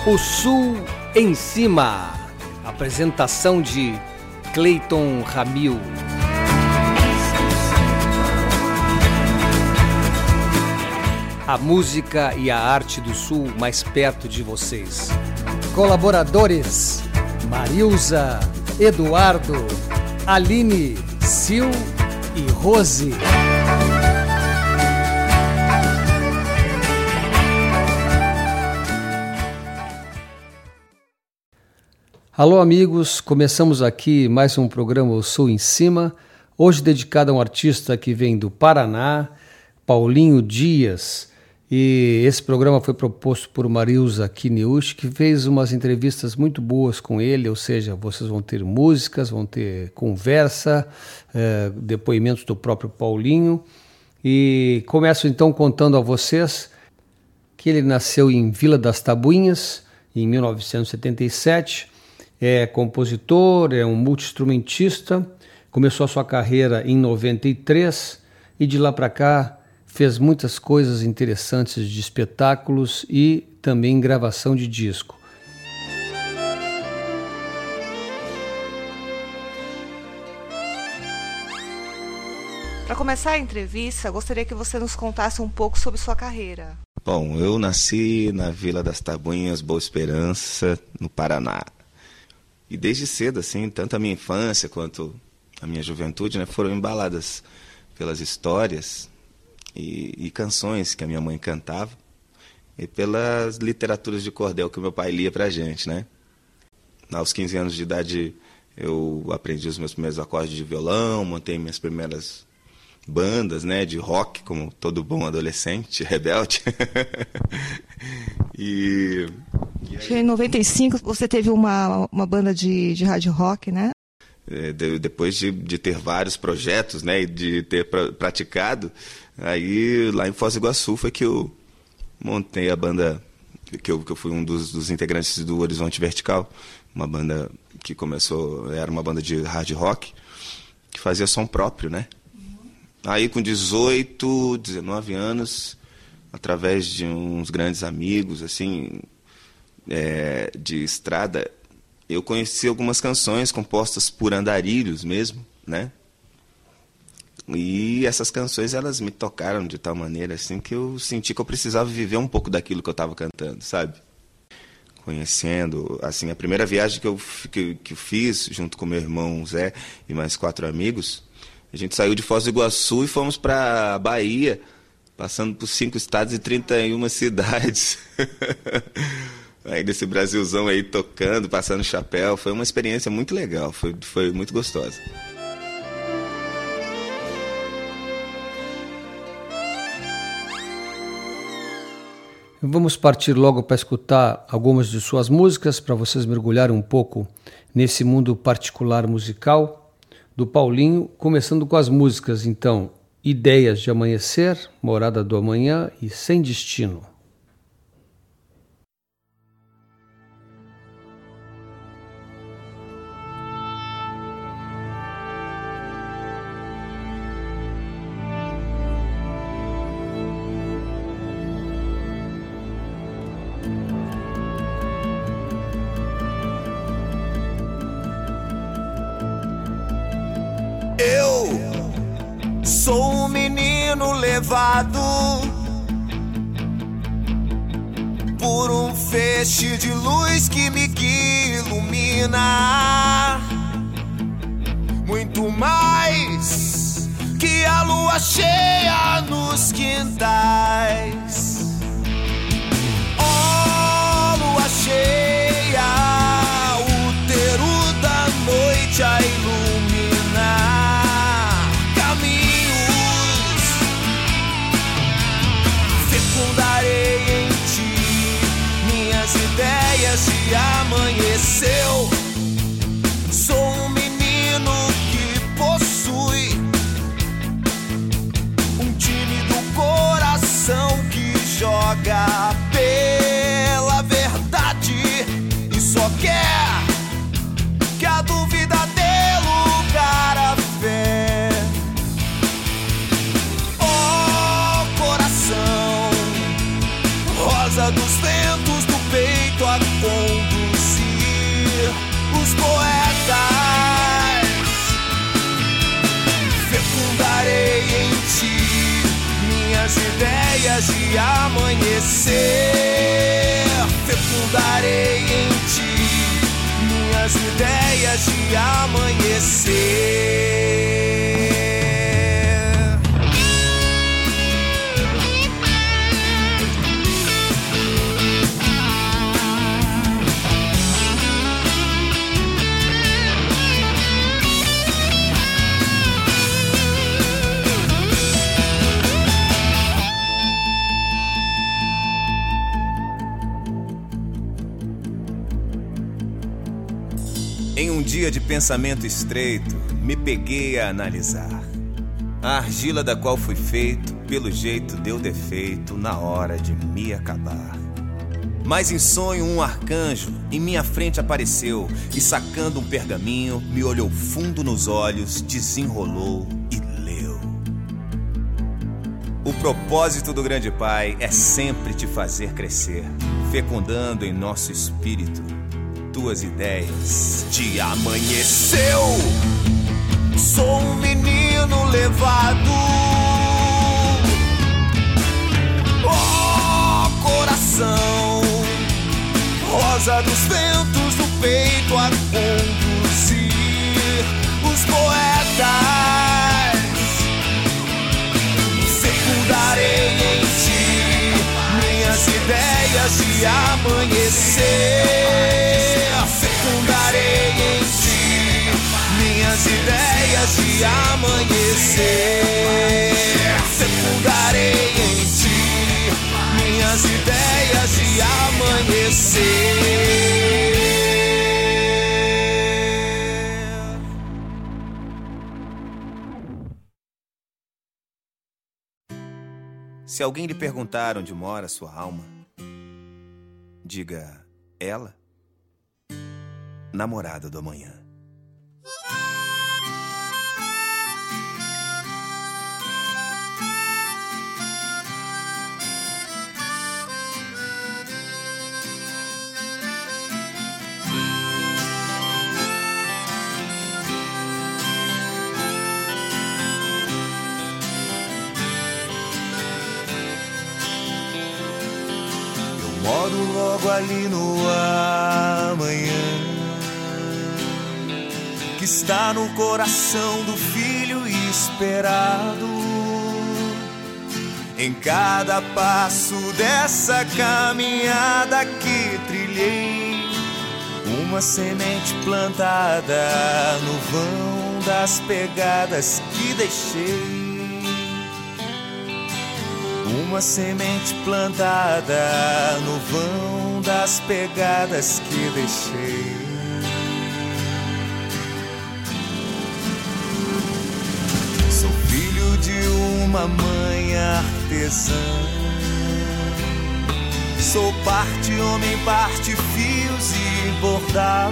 O Sul em Cima. Apresentação de Cleiton Ramil. A música e a arte do Sul mais perto de vocês. Colaboradores: Marilza, Eduardo, Aline, Sil e Rose. Alô amigos, começamos aqui mais um programa O Sul em Cima, hoje dedicado a um artista que vem do Paraná, Paulinho Dias, e esse programa foi proposto por Marilza Kiniushi, que fez umas entrevistas muito boas com ele, ou seja, vocês vão ter músicas, vão ter conversa, depoimentos do próprio Paulinho, e começo então contando a vocês que ele nasceu em Vila das Tabuinhas, em 1977, é compositor, é um multi-instrumentista, começou a sua carreira em 93 e de lá para cá fez muitas coisas interessantes de espetáculos e também gravação de disco. Para começar a entrevista, gostaria que você nos contasse um pouco sobre sua carreira. Bom, eu nasci na Vila das Tabuinhas, Boa Esperança, no Paraná. E desde cedo, assim, tanto a minha infância quanto a minha juventude, né, foram embaladas pelas histórias e canções que a minha mãe cantava e pelas literaturas de cordel que o meu pai lia pra gente, né. Aos 15 anos de idade eu aprendi os meus primeiros acordes de violão, montei minhas primeiras bandas, né, de rock, como todo bom adolescente, rebelde. Em 95 você teve uma banda de hard rock, né? Depois de ter vários projetos, né, e de ter praticado, aí lá em Foz do Iguaçu foi que eu montei a banda, que eu fui um dos integrantes do Horizonte Vertical, uma banda que começou, era uma banda de hard rock, que fazia som próprio, né? Aí com 18, 19 anos, através de uns grandes amigos, assim, de estrada, eu conheci algumas canções compostas por andarilhos mesmo, né? E essas canções, elas me tocaram de tal maneira, assim, que eu senti que eu precisava viver um pouco daquilo que eu estava cantando, sabe? Conhecendo, assim, a primeira viagem que eu fiz, junto com meu irmão Zé e mais 4 amigos, a gente saiu de Foz do Iguaçu e fomos para Bahia, passando por 5 estados e 31 cidades. Aí desse Brasilzão aí tocando, passando chapéu, foi uma experiência muito legal, foi muito gostosa. Vamos partir logo para escutar algumas de suas músicas, para vocês mergulharem um pouco nesse mundo particular musical do Paulinho, começando com as músicas, então, Ideias de Amanhecer, Morada do Amanhã e Sem Destino. Sou um menino levado por um feixe de luz que me ilumina, muito mais que a lua cheia nos quintais. Oh, lua cheia, útero da noite a iluminar. Fundarei em ti minhas ideias de amanheceu. Sou um menino que possui um tímido coração que joga pela verdade e só quer que a dúvida dê lugar à fé. Oh, coração, rosa dos ventos do peito a cor. amanhecer. Em um dia de pensamento estreito, me peguei a analisar. A argila da qual fui feito, pelo jeito deu defeito na hora de me acabar. Mas em sonho um arcanjo em minha frente apareceu e, sacando um pergaminho, me olhou fundo nos olhos, desenrolou e leu. O propósito do grande Pai é sempre te fazer crescer, fecundando em nosso espírito tuas ideias. Dia amanheceu, sou um menino levado. Oh, coração, rosa dos ventos do peito a conduzir os poetas. Fecundarei em ti minhas ideias de amanhecer. Fecundarei em ti minhas ideias de amanhecer. Fecundarei em ti minhas ideias de amanhecer. Se alguém lhe perguntar onde mora sua alma, diga: ela, namorada do amanhã. Moro logo ali no amanhã, que está no coração do filho esperado. Em cada passo dessa caminhada que trilhei, uma semente plantada no vão das pegadas que deixei. Uma semente plantada no vão das pegadas que deixei. Sou filho de uma mãe artesã, sou parte homem, parte fios e bordados.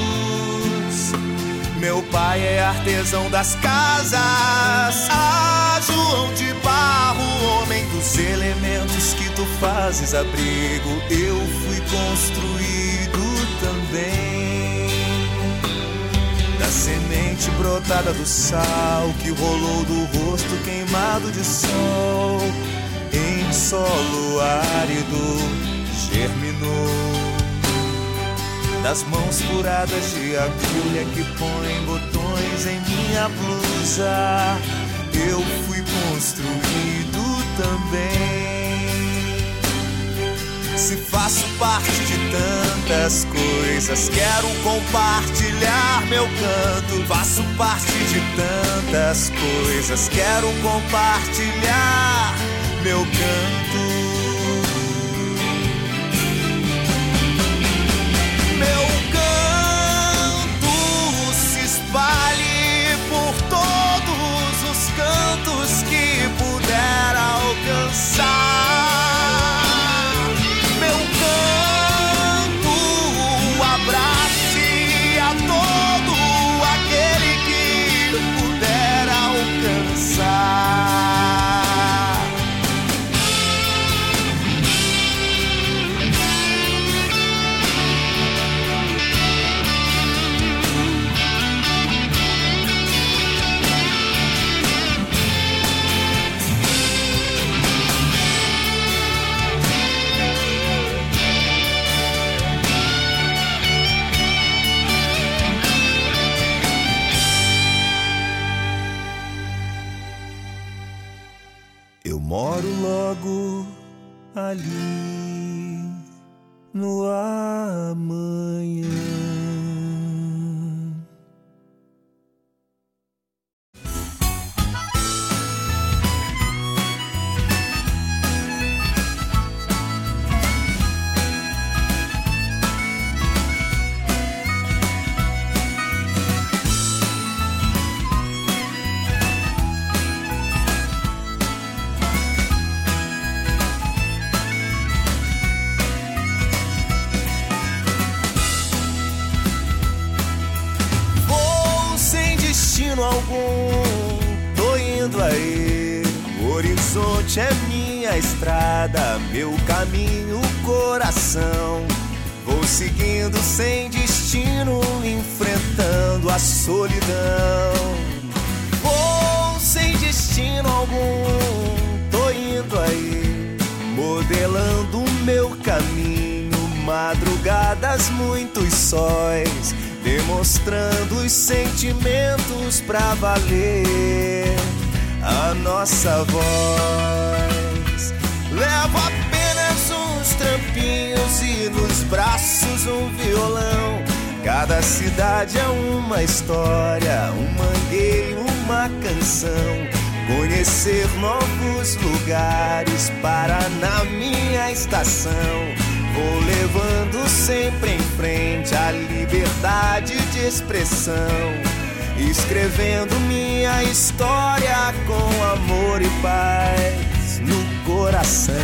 Meu pai é artesão das casas, João de barro, homem dos elementos que tu fazes abrigo. Eu fui construído também da semente brotada do sal que rolou do rosto queimado de sol. Em solo árido germinou, das mãos furadas de agulha que põem botões em minha blusa. Eu fui construído também. Se faço parte de tantas coisas, quero compartilhar meu canto. Faço parte de tantas coisas, quero compartilhar meu canto. Meu canto se espalhe por todos os cantos que puder alcançar. Meu canto abrace a todo aquele que puder alcançar. Eu moro logo ali no amanhã. Algum, tô indo aí. O horizonte é minha estrada, meu caminho, coração. Vou seguindo sem destino, enfrentando a solidão. Vou sem destino algum, tô indo aí, modelando o meu caminho. Madrugadas, muitos sóis, demonstrando os sentimentos pra valer a nossa voz. Levo apenas uns trampinhos e nos braços um violão. Cada cidade é uma história, um mangueiro, uma canção. Conhecer novos lugares, parar na minha estação. Vou levando sempre em frente a liberdade de expressão, escrevendo minha história com amor e paz no coração.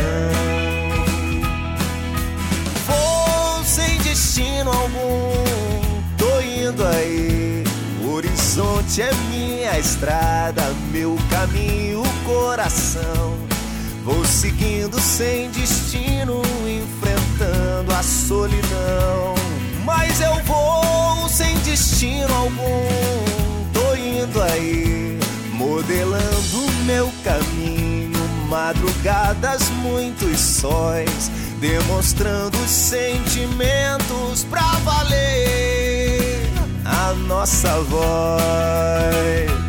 Vou sem destino algum, tô indo aí. O horizonte é minha estrada, meu caminho, coração. Vou seguindo sem destino, enfrentando a solidão. Mas eu vou sem destino algum, tô indo aí, modelando o meu caminho. Madrugadas, muitos sóis, demonstrando os sentimentos pra valer a nossa voz.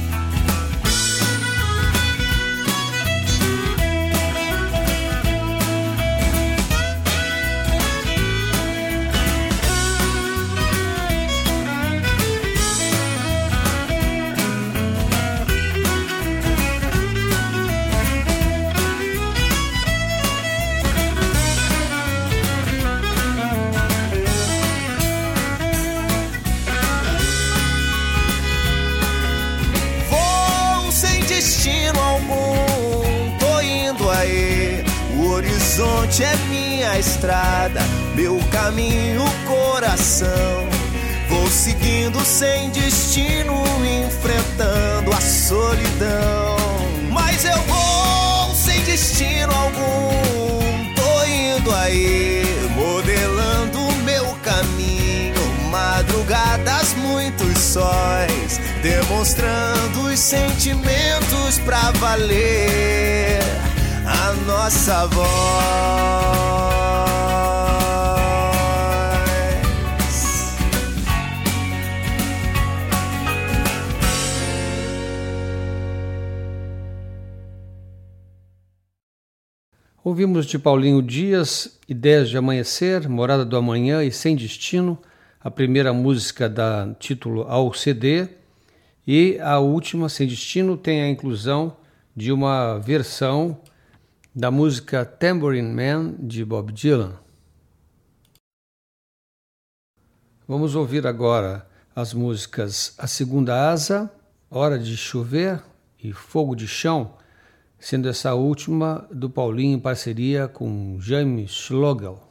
O horizonte é minha estrada, meu caminho, coração. Vou seguindo sem destino, enfrentando a solidão. Mas eu vou sem destino algum, tô indo aí, modelando o meu caminho. Madrugadas, muitos sóis, demonstrando os sentimentos pra valer a nossa voz. Ouvimos de Paulinho Dias, Ideias de Amanhecer, Morada do Amanhã e Sem Destino, a primeira música dá título ao CD, e a última, Sem Destino, tem a inclusão de uma versão da música Tambourine Man, de Bob Dylan. Vamos ouvir agora as músicas A Segunda Asa, Hora de Chover e Fogo de Chão, sendo essa última do Paulinho em parceria com Jaime Schlogel.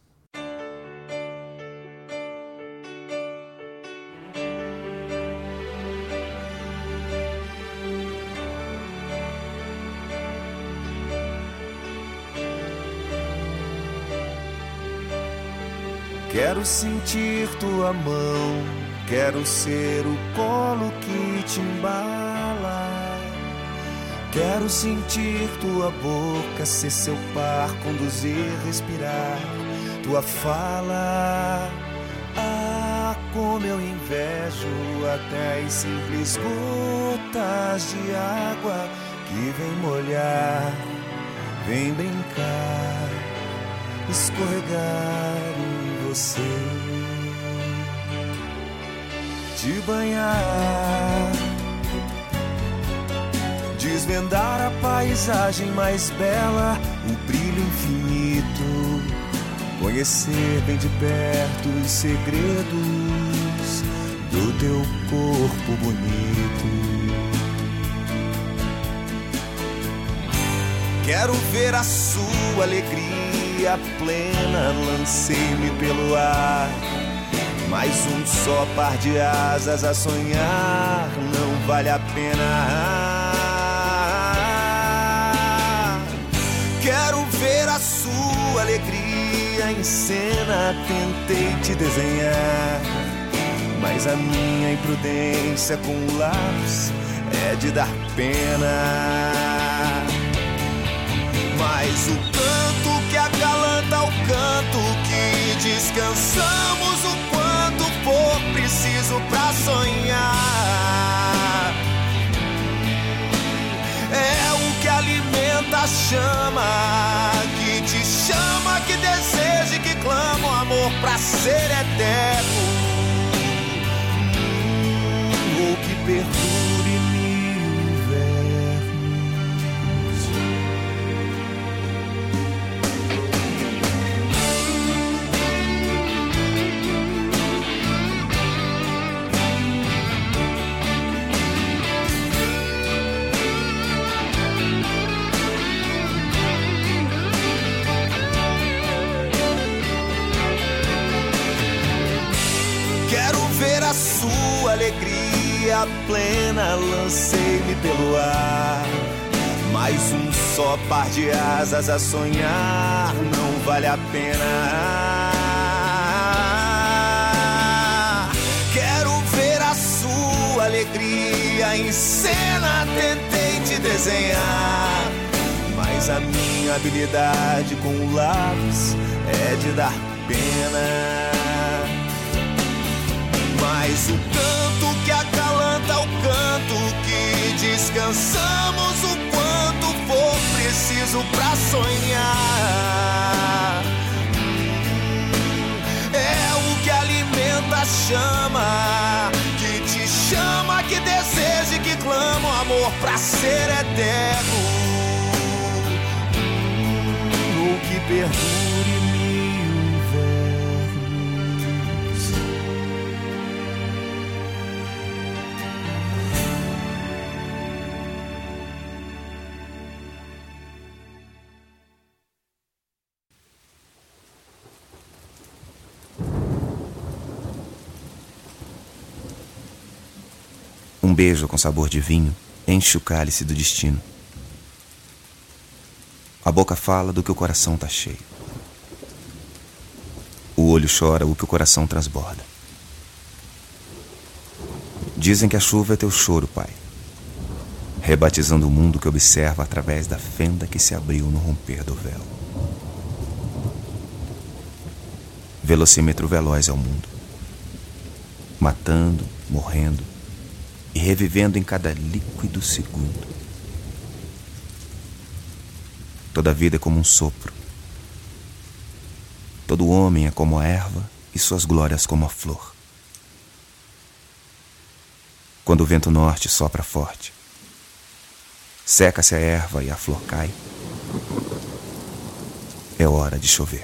Quero sentir tua mão, quero ser o colo que te embala. Quero sentir tua boca, ser seu par, conduzir, respirar tua fala. Ah, como eu invejo até as simples gotas de água e vem molhar, vem brincar, escorregar em você, te banhar, desvendar a paisagem mais bela, o brilho infinito, conhecer bem de perto os segredos do teu corpo bonito. Quero ver a sua alegria plena, lancei-me pelo ar, mais um só par de asas a sonhar, não vale a pena. Quero ver a sua alegria em cena, tentei te desenhar, mas a minha imprudência com o lápis é de dar pena. Mas o canto que acalanta, o canto que descansamos o quanto for preciso pra sonhar, é o que alimenta a chama, que te chama, que deseja e que clama o amor pra ser eterno, ou que perdure mil invernos. Ver a sua alegria plena, lancei-me pelo ar, mais um só par de asas a sonhar, não vale a pena. Quero ver a sua alegria em cena, tentei te desenhar, mas a minha habilidade com o lápis é de dar pena. Mas o canto que acalanta, o canto que descansamos o quanto for preciso pra sonhar, é o que alimenta a chama, que te chama, que deseja e que clama o amor pra ser eterno, ou que perdure mil invernos. Um beijo com sabor de vinho enche o cálice do destino. A boca fala do que o coração tá cheio. O olho chora o que o coração transborda. Dizem que a chuva é teu choro, pai, rebatizando o mundo que observa através da fenda que se abriu no romper do véu. Velocímetro veloz é o mundo, matando, morrendo e revivendo em cada líquido segundo. Toda vida é como um sopro. Todo homem é como a erva e suas glórias como a flor. Quando o vento norte sopra forte, seca-se a erva e a flor cai. É hora de chover.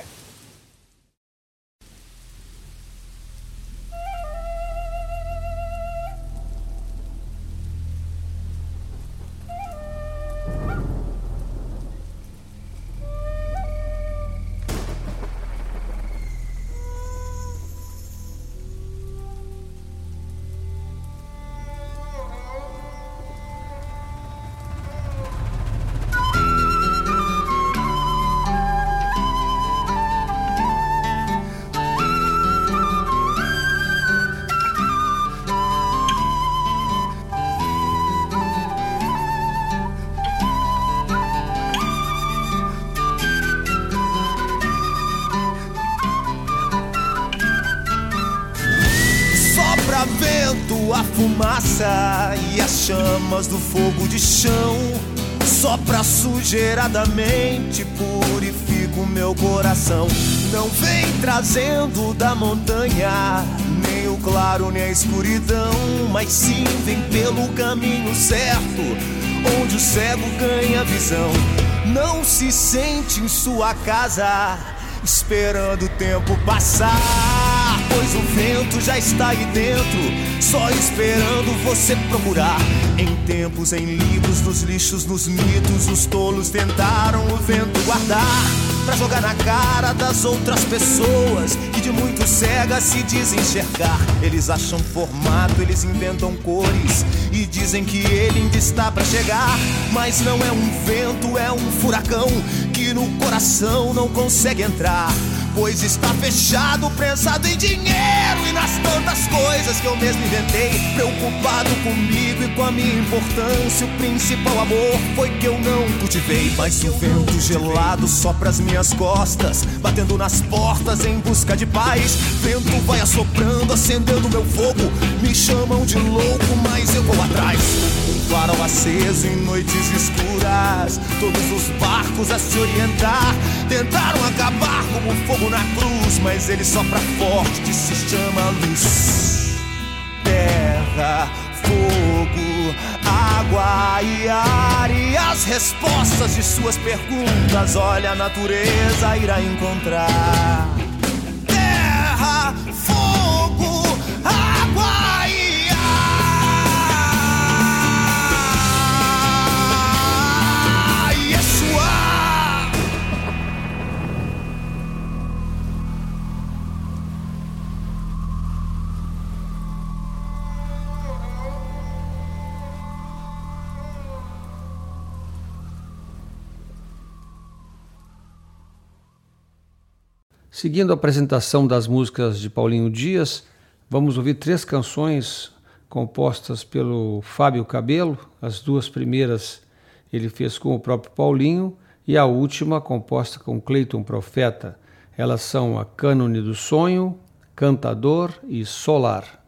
Vento, a fumaça e as chamas do fogo de chão Sopra a sujeira da mente, purifica o meu coração. Não vem trazendo da montanha nem o claro nem a escuridão, mas sim vem pelo caminho certo, onde o cego ganha visão. Não se sente em sua casa, esperando o tempo passar, pois o vento já está aí dentro, só esperando você procurar. Em tempos, em livros, nos lixos, nos mitos, os tolos tentaram o vento guardar, pra jogar na cara das outras pessoas que de muito cegas se dizem enxergar. Eles acham formato, eles inventam cores e dizem que ele ainda está pra chegar, mas não é um vento, é um furacão que no coração não consegue entrar, pois está fechado, prensado em dinheiro e nas tantas coisas que eu mesmo inventei. Preocupado comigo e com a minha importância, o principal amor foi que eu não cultivei. Mas o vento gelado sopra as minhas costas, batendo nas portas em busca de paz. Vento vai assoprando, acendendo meu fogo, me chamam de louco, mas eu vou atrás. Um farol aceso em noites escuras, todos os barcos a se orientar tentaram acabar como fogo na cruz, mas ele sopra forte que se chama luz. Terra, fogo, água e ar, e as respostas de suas perguntas, olha, a natureza irá encontrar. Terra, fogo, água e ar, Yeshua. Seguindo a apresentação das músicas de Paulinho Dias, vamos ouvir 3 canções compostas pelo Fábio Cabello. As 2 primeiras ele fez com o próprio Paulinho e a última composta com Cleiton Profeta. Elas são a Cânone do Sonho, Cantador e Solar.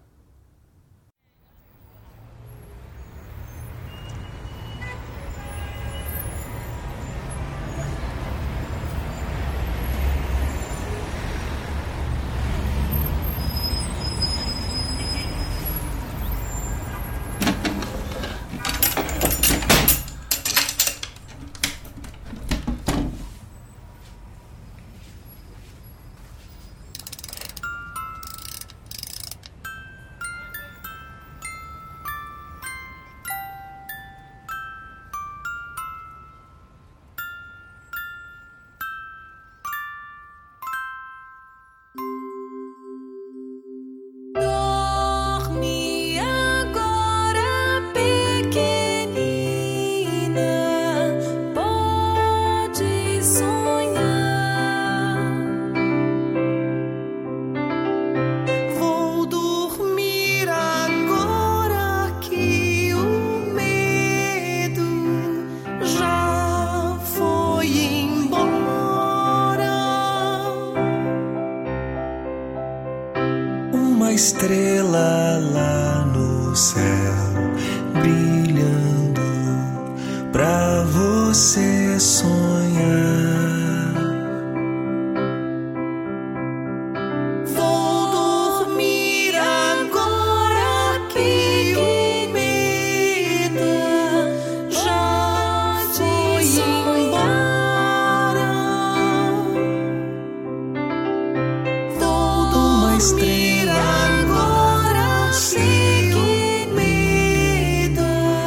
Estrela lá no céu, brilhando pra você sonhar. Vou dormir agora que o medo já foi embora. Vou dormir agora que o medo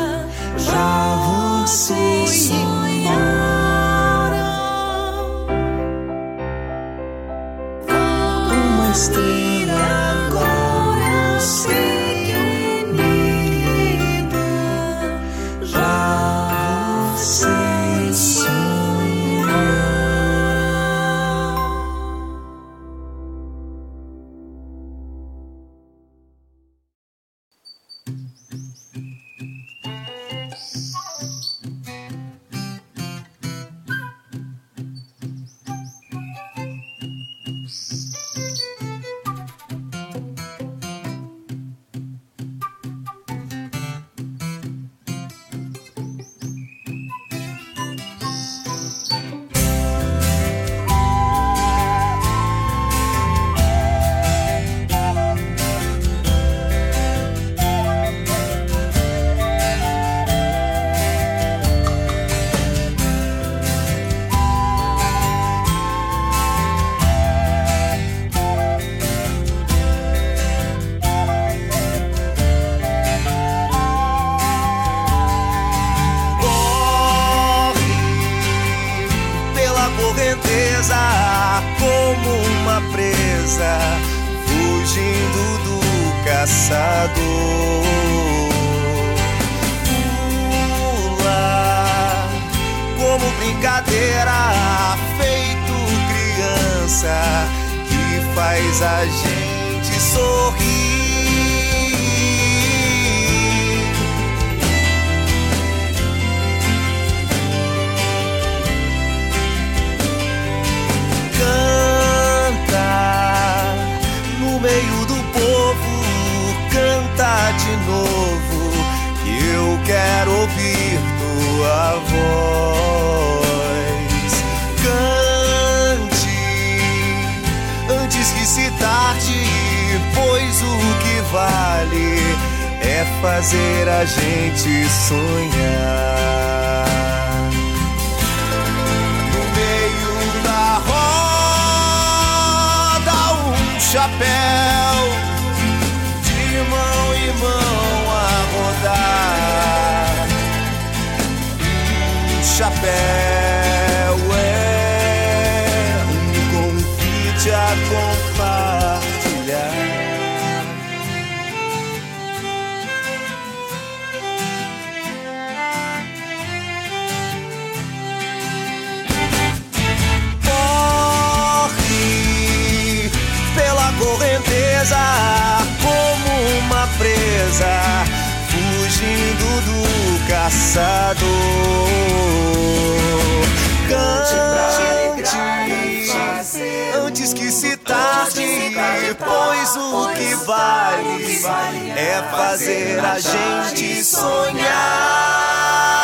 presa, fugindo do caçador. Pula como brincadeira, feito criança, que faz a gente sorrir. No meio do povo, canta de novo, que eu quero ouvir tua voz. Cante antes que se tarde, pois o que vale é fazer a gente sonhar. No meio da roda, um chapéu, de mão em mão a rodar. Um chapéu é um convite a compartilhar. Corre pela correnteza como uma presa, fugindo do caçador. Cante antes que se tarde, pois o que vale é fazer a gente sonhar.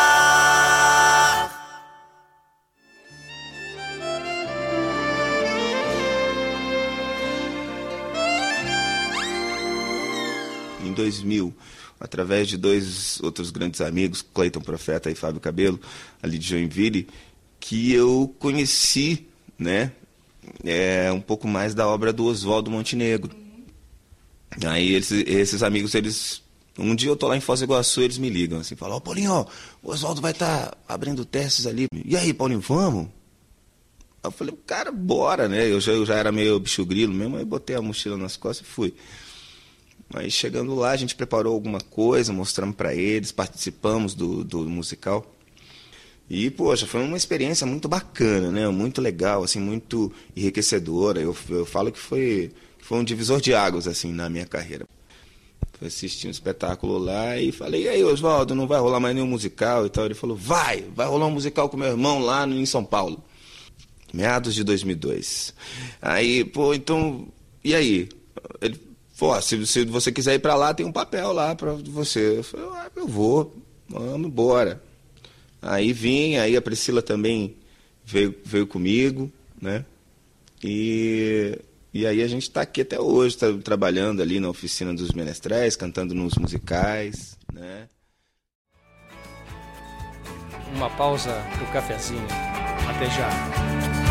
Em 2000, através de dois outros grandes amigos, Cleiton Profeta e Fábio Cabelo, ali de Joinville, que eu conheci, né, um pouco mais da obra do Oswaldo Montenegro. Aí esses amigos, um dia eu tô lá em Foz do Iguaçu, eles me ligam assim, falam: ó, Paulinho, o Oswaldo vai estar abrindo testes ali. E aí, Paulinho, vamos? Eu falei: cara, bora, né? Eu já era meio bicho grilo mesmo, aí botei a mochila nas costas e fui. Aí chegando lá, a gente preparou alguma coisa, mostramos para eles, participamos do musical. E, poxa, foi uma experiência muito bacana, né? Muito legal, assim, muito enriquecedora. Eu falo que foi um divisor de águas, assim, na minha carreira. Fui assistir um espetáculo lá e falei: e aí, Oswaldo, não vai rolar mais nenhum musical e tal? Ele falou: vai rolar um musical com meu irmão lá em São Paulo. Meados de 2002. Aí, pô, então, e aí? Ele: pô, se você quiser ir pra lá, tem um papel lá pra você. Eu falei: eu vou, vamos, bora. Aí vim, aí a Priscila também veio comigo, né? E aí a gente está aqui até hoje, tá trabalhando ali na oficina dos menestréis, cantando nos musicais, né? Uma pausa pro cafezinho. Até já.